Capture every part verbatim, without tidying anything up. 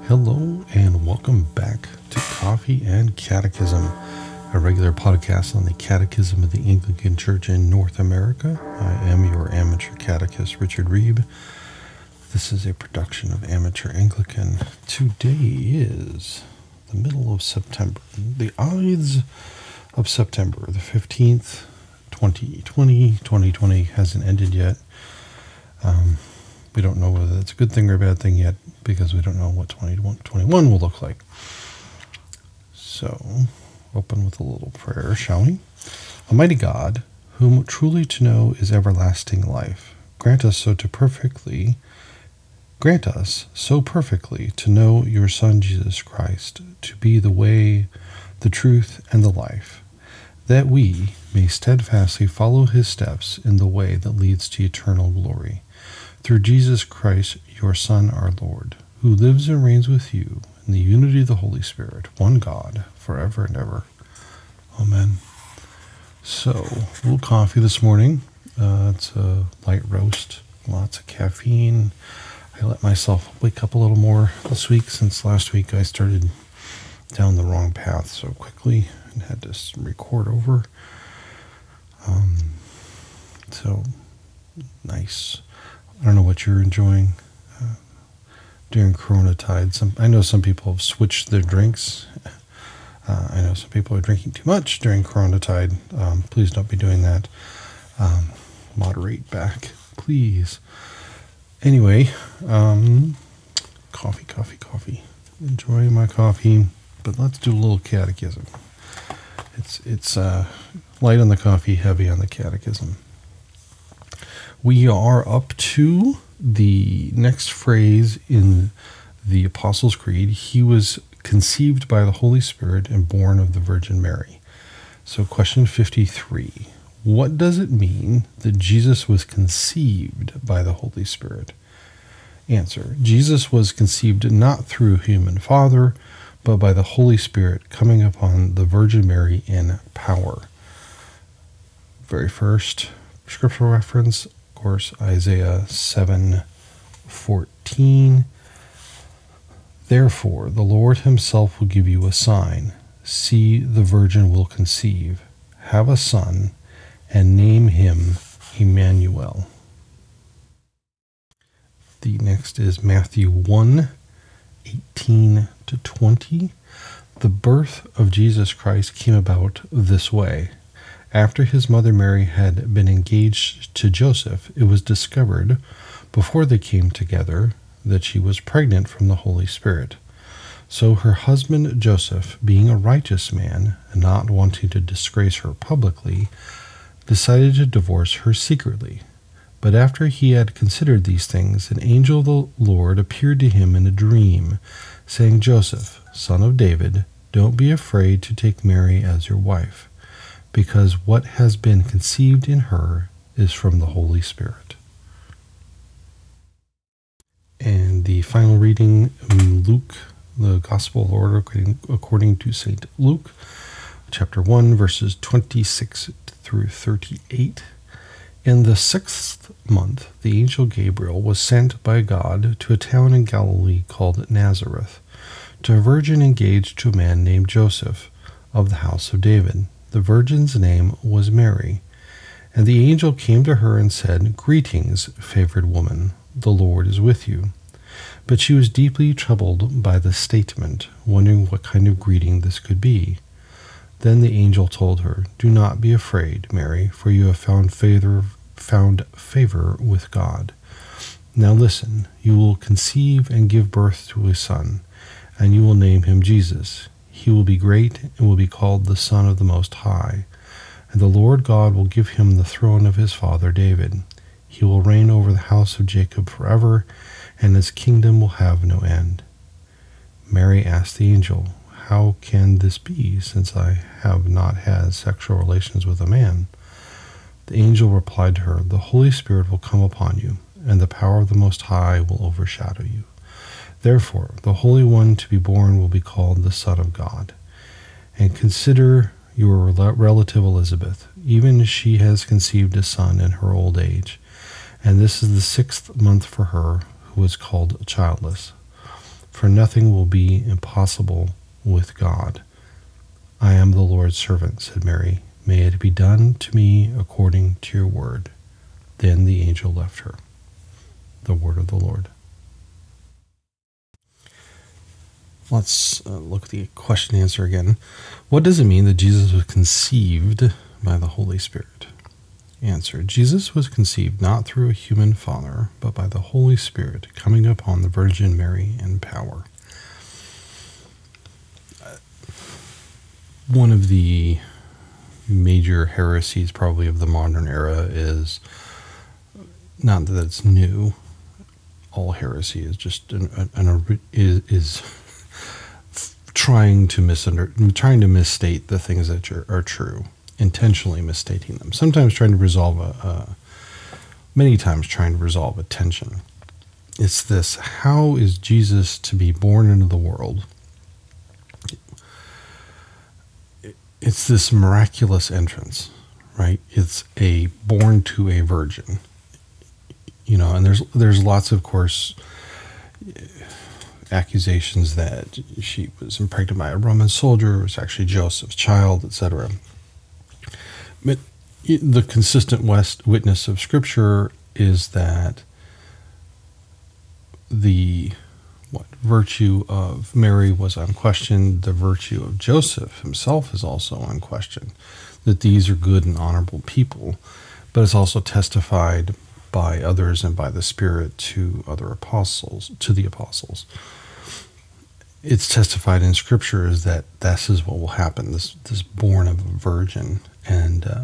Hello and welcome back to Coffee and Catechism, a regular podcast on the Catechism of the Anglican Church in North America. I am your amateur catechist, Richard Reeb. This is a production of Amateur Anglican. Today is the middle of September, the Ides of September, the fifteenth, twenty twenty. twenty twenty hasn't ended yet. Um, we don't know whether that's a good thing or a bad thing yet, because we don't know what twenty twenty-one will look like. So, open with a little prayer, shall we? Almighty God, whom truly to know is everlasting life, grant us so to perfectly, grant us so perfectly to know your Son Jesus Christ, to be the way, the truth, and the life, that we may steadfastly follow his steps in the way that leads to eternal glory. Through Jesus Christ, your Son, our Lord, who lives and reigns with you in the unity of the Holy Spirit, one God, forever and ever. Amen. So, a little coffee this morning. Uh, it's a light roast, lots of caffeine. I let myself wake up a little more this week, since last week I started down the wrong path so quickly and had to record over. Um, so, nice. I don't know what you're enjoying uh, during Corona tide. Some, I know some people have switched their drinks. Uh, I know some people are drinking too much during Corona tide. Um, please don't be doing that. Um, moderate back, please. Anyway, um, coffee, coffee, coffee. Enjoy my coffee, but let's do a little catechism. It's it's uh, light on the coffee, heavy on the catechism. We are up to the next phrase in the Apostles' Creed. He was conceived by the Holy Spirit and born of the Virgin Mary. So question fifty-three. What does it mean that Jesus was conceived by the Holy Spirit? Answer. Jesus was conceived not through a human father, but by the Holy Spirit coming upon the Virgin Mary in power. Very first scriptural reference, of course, Isaiah seven fourteen. Therefore, the Lord himself will give you a sign. See, the virgin will conceive, have a son, and name him Emmanuel. The next is Matthew one eighteen to twenty. The birth of Jesus Christ came about this way. After his mother Mary had been engaged to Joseph, it was discovered, before they came together, that she was pregnant from the Holy Spirit. So her husband Joseph, being a righteous man, and not wanting to disgrace her publicly, decided to divorce her secretly. But after he had considered these things, an angel of the Lord appeared to him in a dream, saying, Joseph, son of David, don't be afraid to take Mary as your wife, because what has been conceived in her is from the Holy Spirit. And the final reading, Luke, the Gospel of the Lord according, according to Saint Luke, chapter one, verses twenty-six through thirty-eight. In the sixth month, the angel Gabriel was sent by God to a town in Galilee called Nazareth, to a virgin engaged to a man named Joseph, of the house of David. The virgin's name was Mary. And the angel came to her and said, Greetings, favored woman, the Lord is with you. But she was deeply troubled by the statement, wondering what kind of greeting this could be. Then the angel told her, Do not be afraid, Mary, for you have found favor, found favor with God. Now listen, you will conceive and give birth to a son, and you will name him Jesus. He will be great and will be called the Son of the Most High. And the Lord God will give him the throne of his father David. He will reign over the house of Jacob forever, and his kingdom will have no end. Mary asked the angel, How can this be, since I have not had sexual relations with a man? The angel replied to her, The Holy Spirit will come upon you, and the power of the Most High will overshadow you. Therefore, the Holy One to be born will be called the Son of God. And consider your relative Elizabeth. Even she has conceived a son in her old age, and this is the sixth month for her who was called childless. for nothing will be impossible with God. I am the Lord's servant, said Mary. May it be done to me according to your word. Then the angel left her. The word of the Lord. Let's uh, look at the question and answer again. What does it mean that Jesus was conceived by the Holy Spirit? Answer. Jesus was conceived not through a human father, but by the Holy Spirit coming upon the Virgin Mary in power. One of the major heresies probably of the modern era is, not that it's new, all heresy is just an, an, an is, is trying to misunder, trying to misstate the things that are, are true, intentionally misstating them. Sometimes trying to resolve a, a, many times trying to resolve a tension. It's this: how is Jesus to be born into the world? It's this miraculous entrance, right? It's a born to a virgin, you know, and there's there's lots of, of course, accusations that she was impregnated by a Roman soldier, it was actually Joseph's child, et cetera. But the consistent west witness of Scripture is that the what virtue of Mary was unquestioned, the virtue of Joseph himself is also unquestioned, that these are good and honorable people, but it's also testified by others and by the Spirit to other apostles, to the apostles. It's testified in Scripture is that this is what will happen, this this born of a virgin. And uh,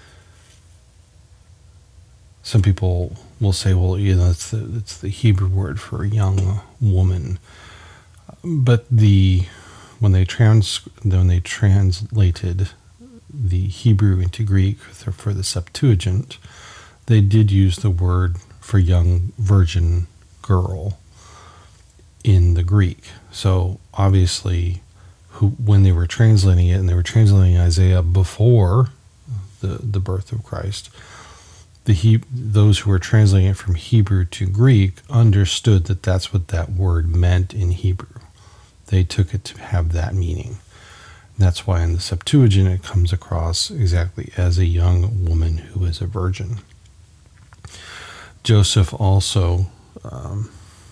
some people will say, well, you know, it's the, it's the Hebrew word for a young woman. But the when they trans when they translated the Hebrew into Greek for the Septuagint, they did use the word for young virgin girl in the Greek. So obviously, who when they were translating it, and they were translating Isaiah before the, the birth of Christ, the he, those who were translating it from Hebrew to Greek understood that that's what that word meant in Hebrew. They took it to have that meaning. That's why in the Septuagint it comes across exactly as a young woman who is a virgin. Joseph also, um,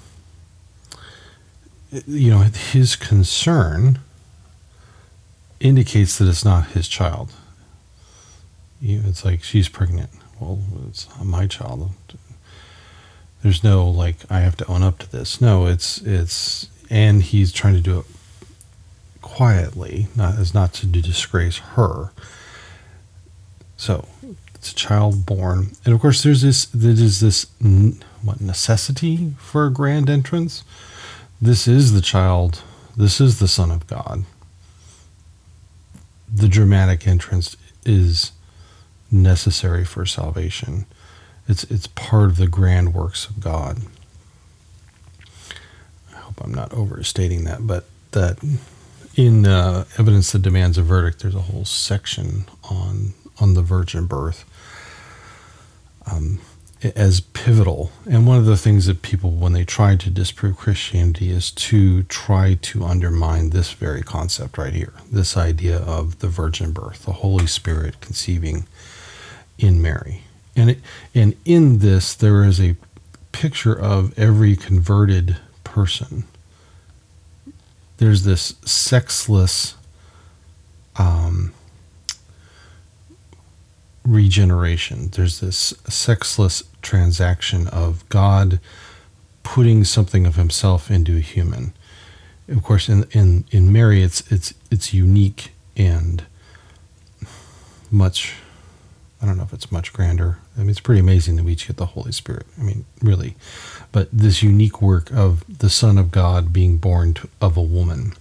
you know, his concern indicates that it's not his child. It's like, she's pregnant. Well, it's not my child. There's no, like, I have to own up to this. No, it's, it's, and he's trying to do it quietly, not as not to disgrace her. So it's a child born, and of course there's this there is this what necessity for a grand entrance. This is the child, this is the Son of God. The dramatic entrance is necessary for salvation. It's it's part of the grand works of God. I hope I'm not overstating that, but that in uh, Evidence That Demands a Verdict, there's a whole section on on the virgin birth um, as pivotal. And one of the things that people, when they try to disprove Christianity, is to try to undermine this very concept right here, this idea of the virgin birth, the Holy Spirit conceiving in Mary. And it, and in this, there is a picture of every converted person. There's this sexless um, regeneration. There's this sexless transaction of God putting something of himself into a human. Of course, in in, in Mary, it's it's it's unique and much, I don't know if it's much grander. I mean, it's pretty amazing that we each get the Holy Spirit. I mean, really. But this unique work of the Son of God being born to, of a woman.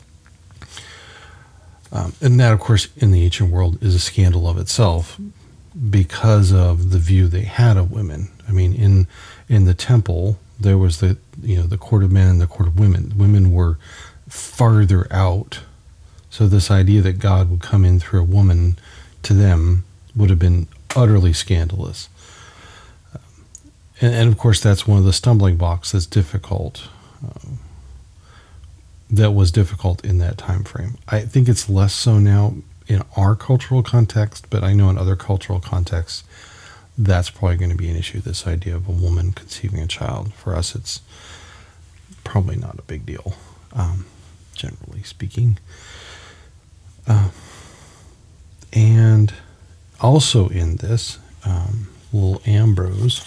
Um, and that, of course, in the ancient world is a scandal of itself because of the view they had of women. I mean, in in the temple, there was the, you know, the court of men and the court of women. Women were farther out. So this idea that God would come in through a woman to them would have been utterly scandalous. And, and of course, that's one of the stumbling blocks that's difficult. Um, that was difficult in that time frame. I think it's less so now in our cultural context, but I know in other cultural contexts, that's probably going to be an issue, this idea of a woman conceiving a child. For us, it's probably not a big deal, um, generally speaking. Uh, and also in this, um, little Ambrose,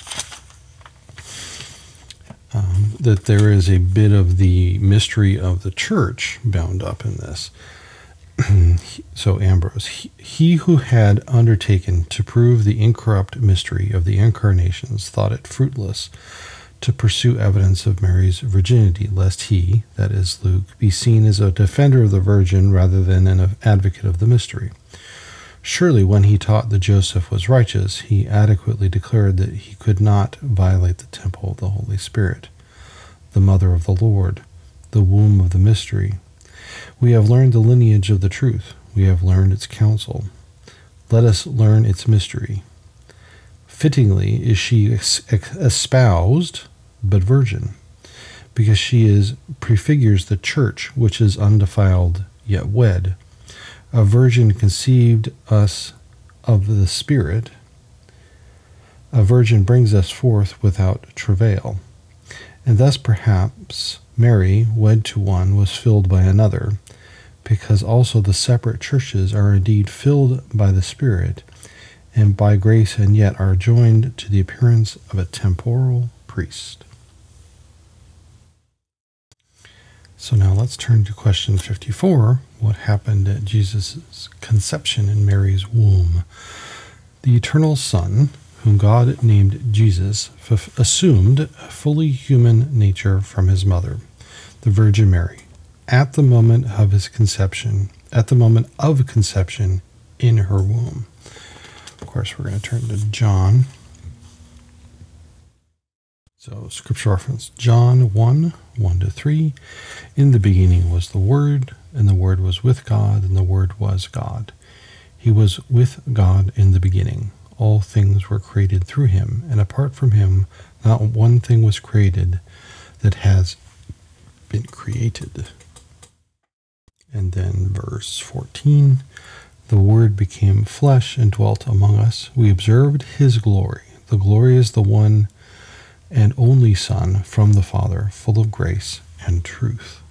um, that there is a bit of the mystery of the church bound up in this. So Ambrose, he, he who had undertaken to prove the incorrupt mystery of the incarnations thought it fruitless to pursue evidence of Mary's virginity, lest he, that is Luke, be seen as a defender of the Virgin rather than an advocate of the mystery. Surely when he taught that Joseph was righteous, he adequately declared that he could not violate the temple of the Holy Spirit, the mother of the Lord, the womb of the mystery. We have learned the lineage of the truth. We have learned its counsel. Let us learn its mystery. Fittingly is she espoused, but virgin, because she is prefigures the church, which is undefiled yet wed. A virgin conceived us of the Spirit. A virgin brings us forth without travail. And thus perhaps Mary, wed to one, was filled by another, because also the separate churches are indeed filled by the Spirit, and by grace, and yet are joined to the appearance of a temporal priest. So now let's turn to question fifty-four. What happened at Jesus' conception in Mary's womb? The eternal Son, whom God named Jesus, f- assumed a fully human nature from his mother, the Virgin Mary, at the moment of his conception, at the moment of conception in her womb. Of course, we're going to turn to John. So, scripture reference, John one, one to three. In the beginning was the Word, and the Word was with God, and the Word was God. He was with God in the beginning. All things were created through him, and apart from him, not one thing was created that has been created. And then verse fourteen, the Word became flesh and dwelt among us. We observed his glory. The glory is the one and only Son from the Father, full of grace and truth.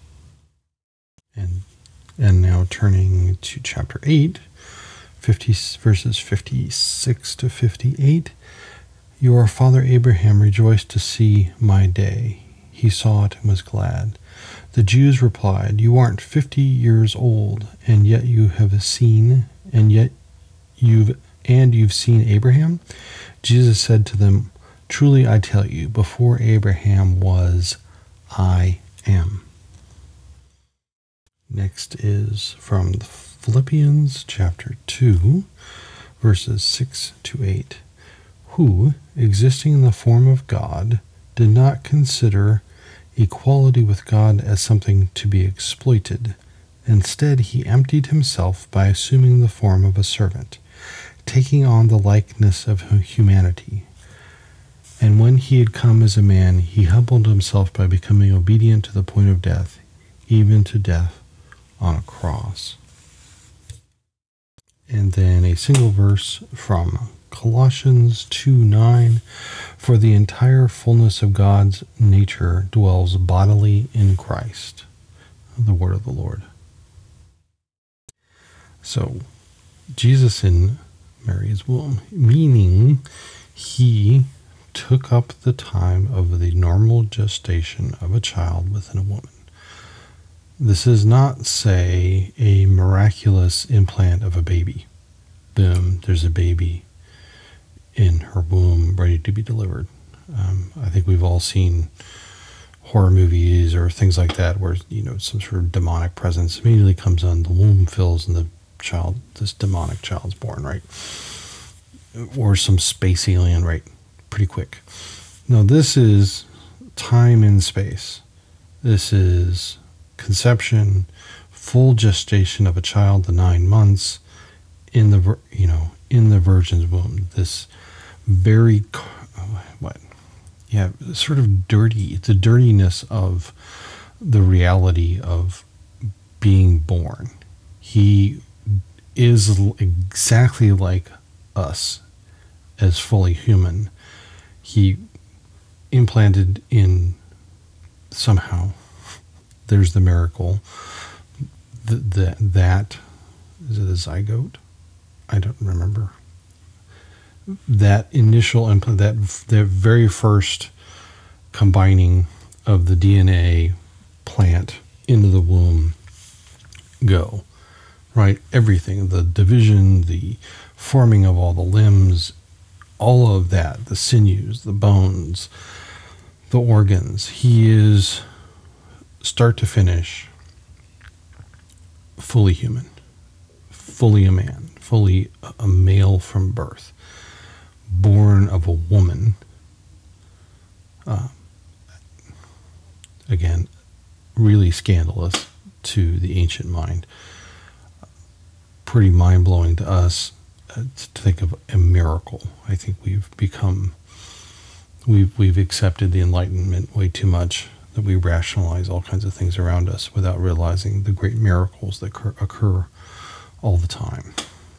And and now turning to chapter eight, fifty, verses fifty-six to fifty-eight. Your father Abraham rejoiced to see my day. He saw it and was glad. The Jews replied, you aren't fifty years old, and yet you have seen, and yet you've, and you've seen Abraham? Jesus said to them, truly I tell you, before Abraham was, I am. Next is from Philippians chapter two, verses six to eight. Who, existing in the form of God, did not consider equality with God as something to be exploited. Instead, he emptied himself by assuming the form of a servant, taking on the likeness of humanity. And when he had come as a man, he humbled himself by becoming obedient to the point of death, even to death on a cross. And then a single verse from Colossians two nine, for the entire fullness of God's nature dwells bodily in Christ. The word of the Lord. So, Jesus in Mary's womb, meaning he took up the time of the normal gestation of a child within a woman. This is not, say, a miraculous implant of a baby. Boom, there's a baby in her womb ready to be delivered. Um, I think we've all seen horror movies or things like that where, you know, some sort of demonic presence immediately comes on, the womb fills, and the child, this demonic child's born, right? Or some space alien, right? Pretty quick. No, this is time and space. This is conception, full gestation of a child, the nine months in the, you know, in the virgin's womb. This very, what? Yeah, sort of dirty, the dirtiness of the reality of being born. He is exactly like us as fully human. He implanted in somehow, there's the miracle, the, the, that, is it a zygote? I don't remember. That initial implant, that the very first combining of the D N A plant into the womb go, right? Everything, the division, the forming of all the limbs, all of that, the sinews, the bones, the organs. He is, start to finish, fully human, fully a man, fully a male from birth, born of a woman. Uh, again, really scandalous to the ancient mind. Pretty mind-blowing to us uh, to think of a miracle. I think we've become, we've, we've accepted the Enlightenment way too much, that we rationalize all kinds of things around us without realizing the great miracles that occur, occur all the time.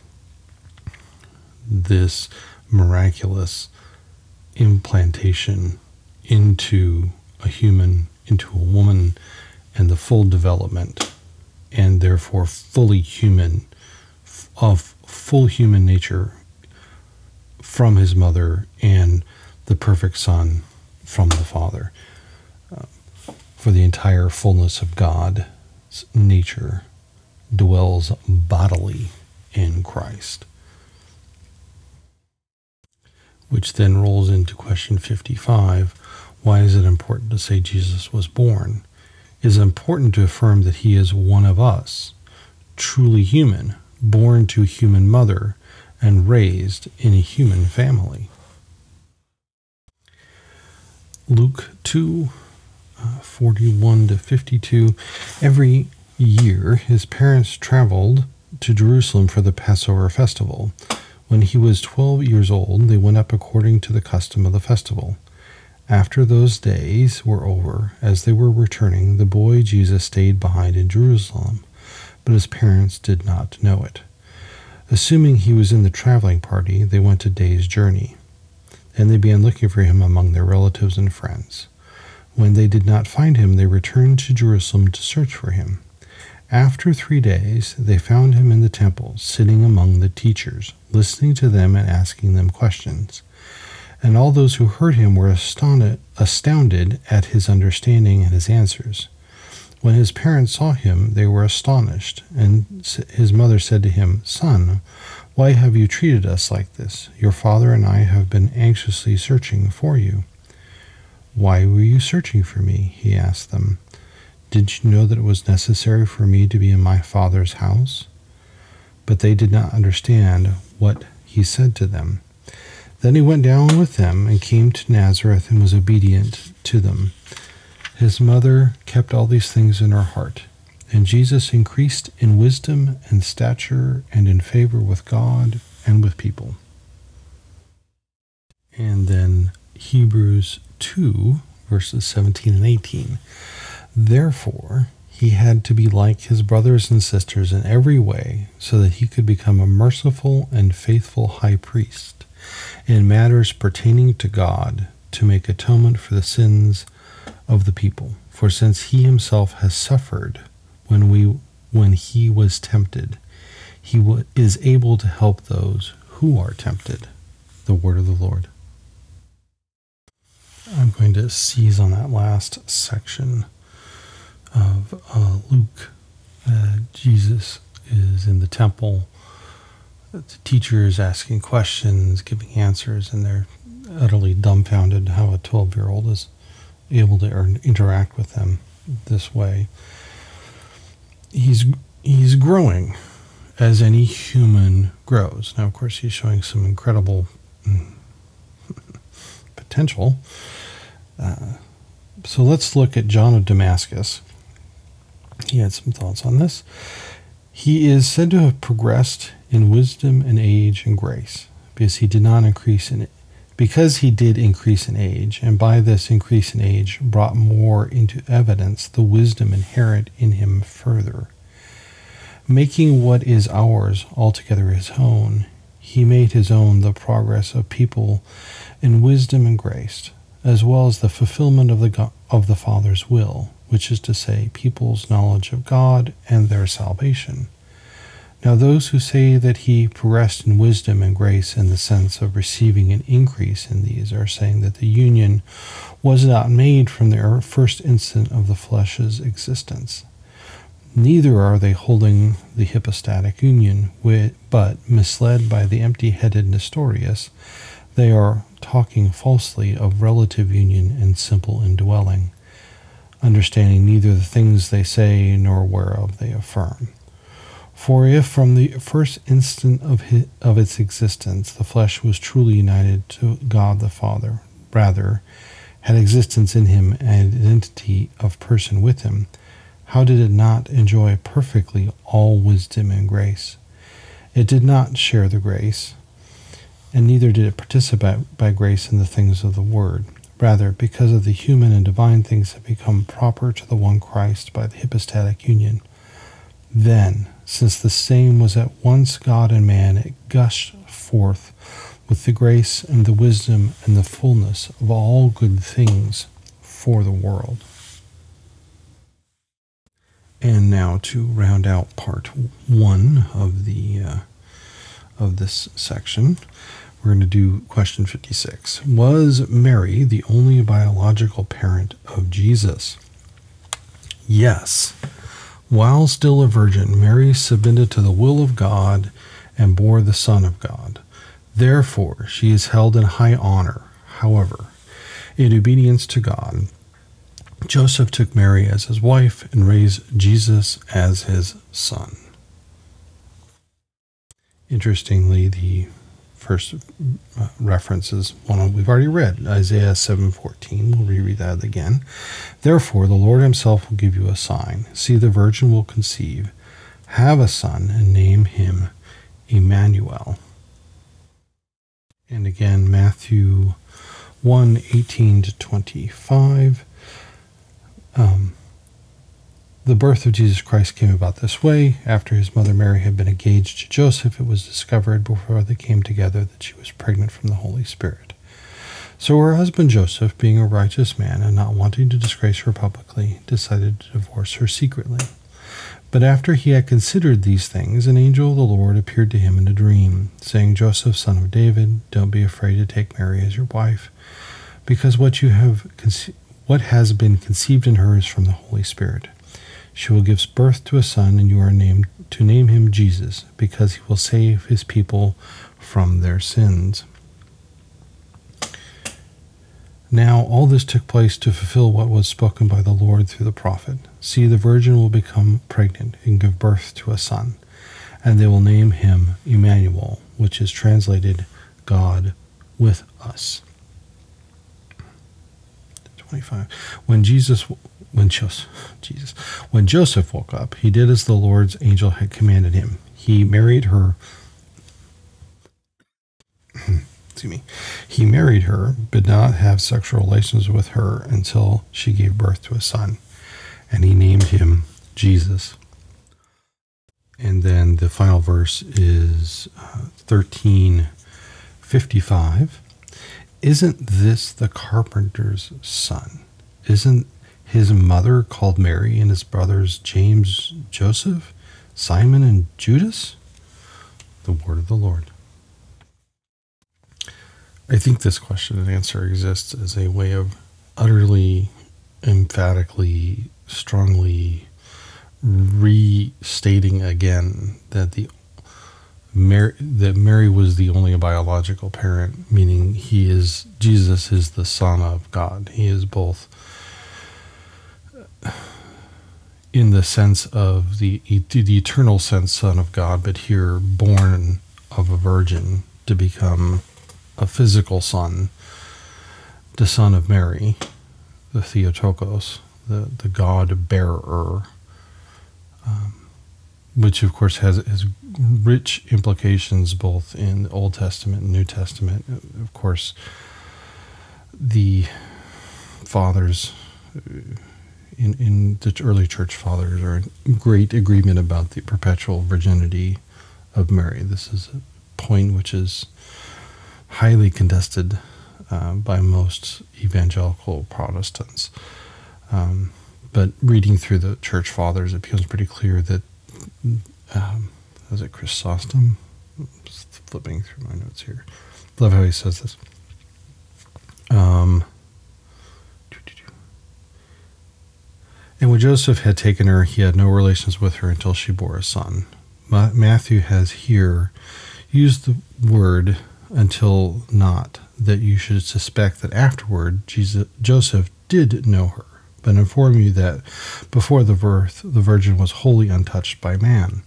This miraculous implantation into a human, into a woman, and the full development, and therefore fully human, of full human nature from his mother, and the perfect Son from the Father. Uh, for the entire fullness of God's nature dwells bodily in Christ. Which then rolls into question fifty-five. Why is it important to say Jesus was born? It is important to affirm that he is one of us, truly human, born to a human mother, and raised in a human family. Luke two, uh, forty-one to fifty-two. Every year his parents traveled to Jerusalem for the Passover festival. When he was twelve years old, they went up according to the custom of the festival. After those days were over, as they were returning, the boy Jesus stayed behind in Jerusalem, but his parents did not know it. Assuming he was in the traveling party, they went a day's journey. Then they began looking for him among their relatives and friends. When they did not find him, they returned to Jerusalem to search for him. After three days, they found him in the temple, sitting among the teachers, listening to them and asking them questions. And all those who heard him were astounded, astounded at his understanding and his answers. When his parents saw him, they were astonished, and his mother said to him, "Son, why have you treated us like this? Your father and I have been anxiously searching for you." "Why were you searching for me?" he asked them. "Did you know that it was necessary for me to be in my Father's house?" But they did not understand what he said to them. Then he went down with them and came to Nazareth and was obedient to them. His mother kept all these things in her heart. And Jesus increased in wisdom and stature and in favor with God and with people. And then Hebrews two, verses seventeen and eighteen. Therefore, he had to be like his brothers and sisters in every way, so that he could become a merciful and faithful high priest in matters pertaining to God, to make atonement for the sins of the people. For since he himself has suffered when we when he was tempted, he w- is able to help those who are tempted. The word of the Lord. I'm going to seize on that last section of uh, Luke. Uh, Jesus is in the temple. The teacher is asking questions, giving answers, and they're utterly dumbfounded how a twelve-year-old is able to er- interact with them this way. He's he's growing as any human grows. Now, of course, he's showing some incredible mm, potential. Uh, so let's look at John of Damascus. He had some thoughts on this. He is said to have progressed in wisdom and age and grace, because he did not increase in because he did increase in age, and by this increase in age brought more into evidence the wisdom inherent in him further. Making what is ours altogether his own, he made his own the progress of people in wisdom and grace, as well as the fulfillment of the God, of the Father's will, which is to say, people's knowledge of God and their salvation. Now those who say that he progressed in wisdom and grace in the sense of receiving an increase in these are saying that the union was not made from the first instant of the flesh's existence. Neither are they holding the hypostatic union, but, misled by the empty-headed Nestorius, they are talking falsely of relative union and simple indwelling, understanding neither the things they say nor whereof they affirm. For if from the first instant of his, of its existence the flesh was truly united to God the Father, rather, had existence in him and identity of person with him, how did it not enjoy perfectly all wisdom and grace? It did not share the grace, and neither did it participate by grace in the things of the Word. Rather, because of the human and divine things have become proper to the one Christ by the hypostatic union. Then, since the same was at once God and man, it gushed forth with the grace and the wisdom and the fullness of all good things for the world. And now to round out part one of the uh, of this section, we're going to do question fifty-six. Was Mary the only biological parent of Jesus? Yes. While still a virgin, Mary submitted to the will of God and bore the Son of God. Therefore, she is held in high honor. However, in obedience to God, Joseph took Mary as his wife and raised Jesus as his son. Interestingly, the first uh, reference is one we've already read, Isaiah seven fourteen. We'll reread that again. Therefore, the Lord himself will give you a sign. See, the virgin will conceive, have a son, and name him Emmanuel. And again, Matthew one eighteen to twenty-five. Um, the birth of Jesus Christ came about this way. After his mother Mary had been engaged to Joseph, it was discovered before they came together that she was pregnant from the Holy Spirit. So her husband Joseph, being a righteous man and not wanting to disgrace her publicly, decided to divorce her secretly. But after he had considered these things, an angel of the Lord appeared to him in a dream, saying, Joseph, son of David, don't be afraid to take Mary as your wife, because what you have conceived What has been conceived in her is from the Holy Spirit. She will give birth to a son, and you are named to name him Jesus, because he will save his people from their sins. Now all this took place to fulfill what was spoken by the Lord through the prophet. See, the virgin will become pregnant and give birth to a son, and they will name him Emmanuel, which is translated God with us. twenty-five. When Jesus, when Joseph, Jesus, when Joseph woke up, he did as the Lord's angel had commanded him. He married her. excuse me. He married her, but did not have sexual relations with her until she gave birth to a son, and he named him Jesus. And then the final verse is uh, thirteen fifty-five. Isn't this the carpenter's son? Isn't his mother called Mary and his brothers James, Joseph, Simon, and Judas? The word of the Lord. I think this question and answer exists as a way of utterly, emphatically, strongly restating again that the Mary, that Mary was the only biological parent, meaning he is, Jesus is the Son of God. He is both in the sense of the, the eternal sense Son of God, but here born of a virgin to become a physical son, the Son of Mary, the Theotokos, the, the God bearer. Um, which of course has, has rich implications both in the Old Testament and New Testament. Of course, the fathers in, in the early church fathers are in great agreement about the perpetual virginity of Mary. This is a point which is highly contested uh, by most evangelical Protestants. Um, but reading through the church fathers, it becomes pretty clear that, um, was it Chrysostom? Just flipping through my notes here. Love how he says this. Um, and when Joseph had taken her, he had no relations with her until she bore a son. Ma- Matthew has here used the word until not, that you should suspect that afterward Jesus, Joseph did know her, but inform you that before the birth the virgin was wholly untouched by man.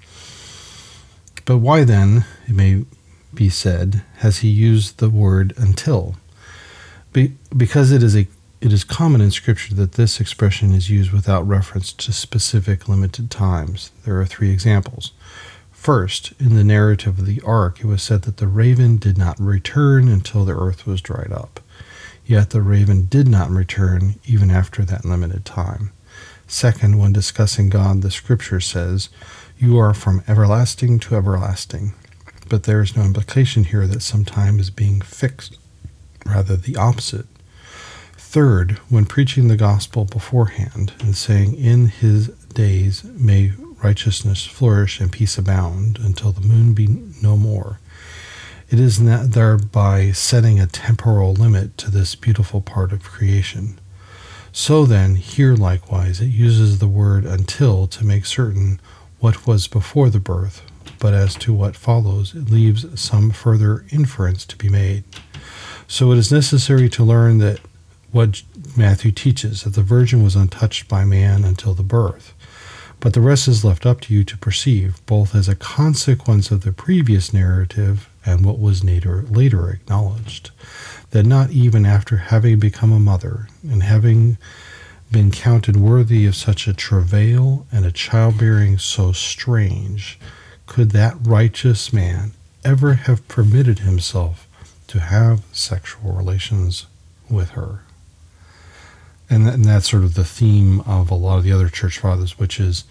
But why then, it may be said, has he used the word until? Be, because it is a it is common in Scripture that this expression is used without reference to specific limited times. There are three examples. First, in the narrative of the ark, it was said that the raven did not return until the earth was dried up. Yet the raven did not return even after that limited time. Second, when discussing God, the Scripture says, "You are from everlasting to everlasting." But there is no implication here that some time is being fixed, rather the opposite. Third, when preaching the gospel beforehand and saying, "In his days may righteousness flourish and peace abound until the moon be no more," it is not thereby setting a temporal limit to this beautiful part of creation. So then, here likewise, it uses the word until to make certain what was before the birth, but as to what follows, it leaves some further inference to be made. So it is necessary to learn that what Matthew teaches, that the virgin was untouched by man until the birth. But the rest is left up to you to perceive, both as a consequence of the previous narrative and what was later, later acknowledged, that not even after having become a mother and having been counted worthy of such a travail and a childbearing so strange, could that righteous man ever have permitted himself to have sexual relations with her. And, that, and that's sort of the theme of a lot of the other church fathers, which is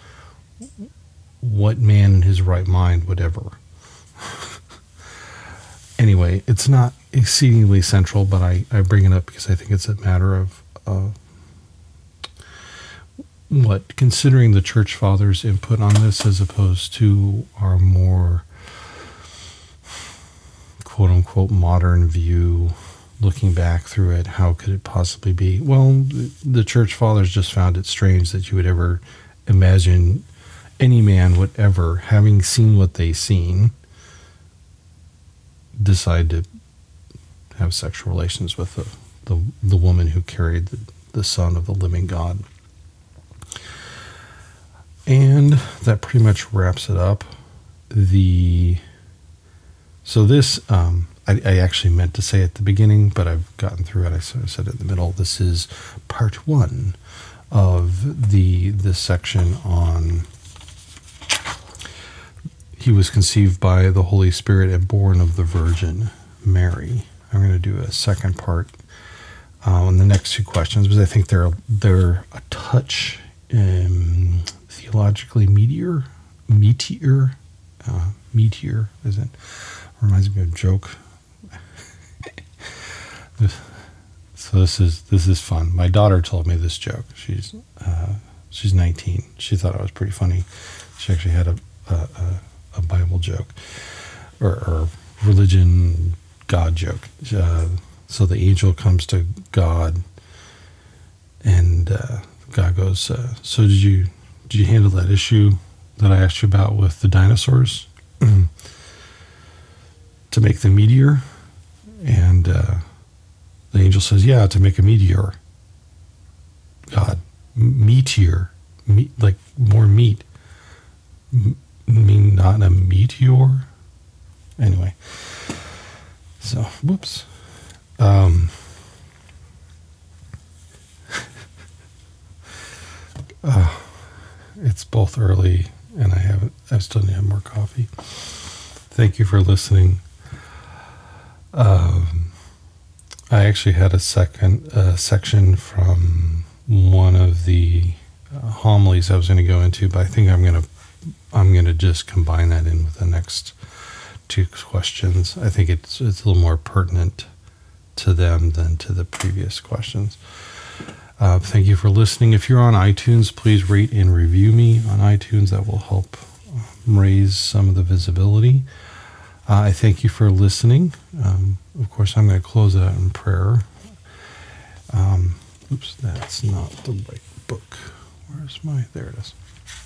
what man in his right mind would ever. Anyway, it's not exceedingly central, but I, I bring it up because I think it's a matter of uh, what, considering the church fathers' input on this as opposed to our more quote-unquote modern view, looking back through it, how could it possibly be? Well, the church fathers just found it strange that you would ever imagine any man would ever, having seen what they seen, decide to have sexual relations with the, the, the woman who carried the, the son of the living God. And that pretty much wraps it up. The so this um, I, I actually meant to say at the beginning, but I've gotten through it. I sort of said it in the middle. This is part one of the this section on he was conceived by the Holy Spirit and born of the Virgin Mary. I'm going to do a second part uh, on the next two questions because I think they're they're a touch um, theologically meteor, meteor, uh, meteor. Is it? Reminds me of a joke. So this is this is fun. My daughter told me this joke. She's uh, she's nineteen. She thought it was pretty funny. She actually had a a, a, a Bible joke or, or religion God joke. Uh, so the angel comes to God, and uh, God goes, uh, "So did you did you handle that issue that I asked you about with the dinosaurs to make the meteor?" And uh, the angel says, "Yeah, to make a meteor." God, meteor, me, like more meat. M- mean not a meteor? Anyway. So, whoops. Um, uh, it's both early and I haven't, I still need to have more coffee. Thank you for listening. Um, I actually had a second uh, section from one of the uh, homilies I was going to go into, but I think I'm going to I'm going to just combine that in with the next two questions. I think it's it's a little more pertinent to them than to the previous questions. Uh, thank you for listening. If you're on iTunes, please rate and review me on iTunes. That will help raise some of the visibility. Uh, I thank you for listening. Um, of course, I'm going to close it out in prayer. Um, oops, that's not the right book. Where's my, there it is.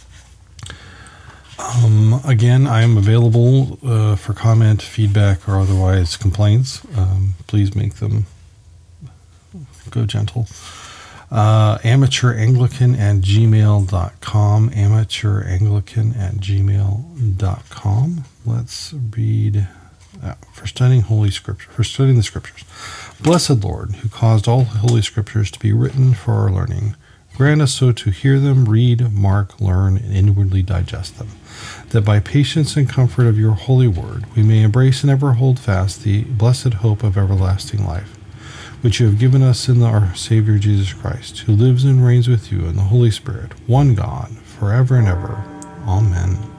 Um, again, I am available uh, for comment, feedback, or otherwise complaints. Um, please make them go gentle. Uh, amateur anglican at gmail dot com. amateur anglican at gmail dot com. Let's read uh, for studying Holy Scripture. For studying the Scriptures. Blessed Lord, who caused all Holy Scriptures to be written for our learning, grant us so to hear them, read, mark, learn, and inwardly digest them, that by patience and comfort of your holy word we may embrace and ever hold fast the blessed hope of everlasting life, which you have given us in our Savior Jesus Christ, who lives and reigns with you in the Holy Spirit, one God, forever and ever. Amen.